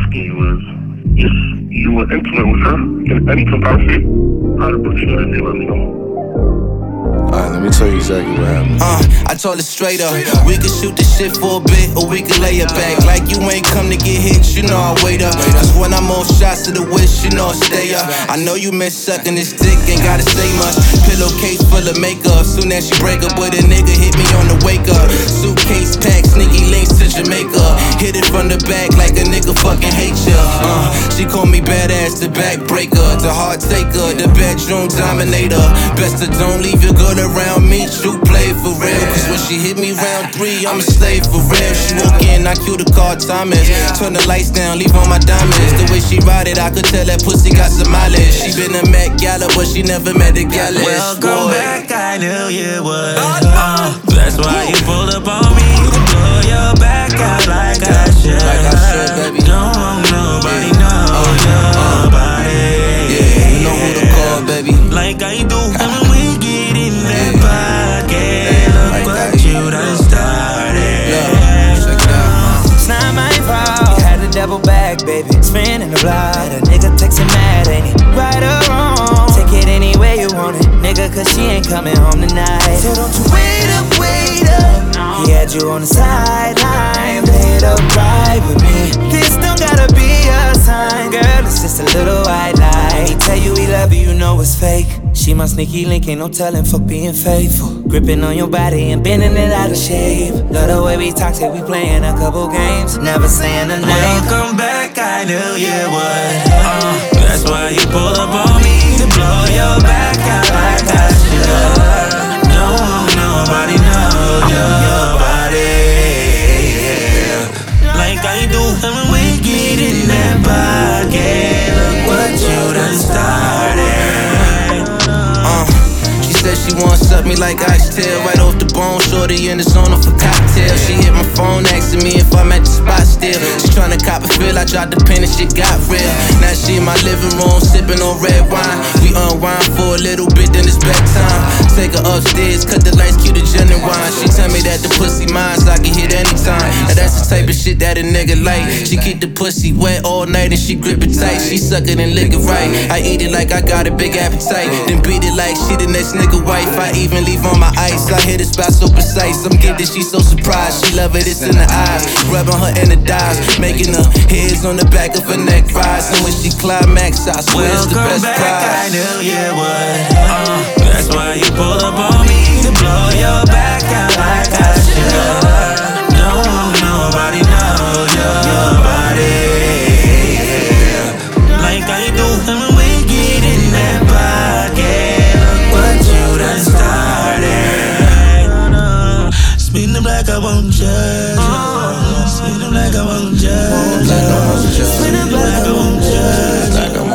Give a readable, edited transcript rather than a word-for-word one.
asking you is, if you were intimate with her in any capacity, I'd appreciate it if you let me know. Alright, let me tell you exactly what happened. I told her straight up, we can shoot this shit for a bit, or we can lay it back. Like you ain't come to get hit, you know I wait up. Cause when I'm on shots of the wish, you know I stay up. I know you miss sucking this dick, ain't gotta say much. Pillowcase full of makeup, soon as she break up with a nigga, hit me on the wake up. Suitcase packed, sneaky links to Jamaica. Hit it from the back like a nigga fucking hate ya. She call me badass, the backbreaker, the heart taker, the bedroom dominator. Best to don't leave your girl around me, true play for real. Cause when she hit me round 3, I'm a slave for real. She walk in, I cue the car timers. Turn the lights down, leave on my diamonds. The way she ride it, I could tell that pussy got some mileage. She been a Met Gala, but she never met a gallus. Welcome back, I knew you would. That's why you pulled up on me to blow your back out like I should. Like I should, baby. Don't want nobody know your body. Yeah, you know who to call, baby. Like I do when we get in that pocket. Look what you done started. Check it out. It's not my fault. You had to double back, baby. Spinning the block. A nigga texting mad, ain't he? Right or wrong? Take it any way you want it, nigga, cause she ain't coming home tonight. So don't you wait up, wait up. He had you on the sideline, play it up right with me. This don't gotta be a sign, girl, it's just a little white lie. He tell you he love you, you know it's fake. She my sneaky link, ain't no telling, fuck being faithful. Gripping on your body and bending it out of shape. Love the way we talk, say we playing a couple games, never saying a name. Welcome back, I knew you would. That's why you pulled up on me to blow your back out like I should. Don't want nobody know your body. Like I do when we get in that pocket. Look what you done started. She said she wanna suck me like oxtail, right off the bone, shorty in the zone for cocktails. She hit my phone asking me if I'm at the spot still. She tryna cop a feel, I dropped the pen and shit got real. Now she in my living room sipping on red wine. We unwind for a little bit, then it's bedtime. Take her upstairs, cut the lights, cue the genuine. She tell me that the pussy mine, so I can hit anytime. Now that's the type of shit that a nigga like. She keep the pussy wet all night and she grip it tight. She suck it and lick it right. I eat it like I got a big appetite, then beat it like she the next nigga wife. I even leave on my ice, I hit the spot so precise. I'm getting she so surprised, she love it, it's in the eyes. Rubbing her in the thighs, making her hairs on the back of her neck rise. And when she climax, I swear it's the best back, prize. I knew you would. That's why you pulled up on me to blow your back out like I should. Don't want nobody know your body. Like I do when we get in that pocket. Look what you done started. Spin the black, I won't judge. Spin the black, I won't judge. Spin the black, I won't judge.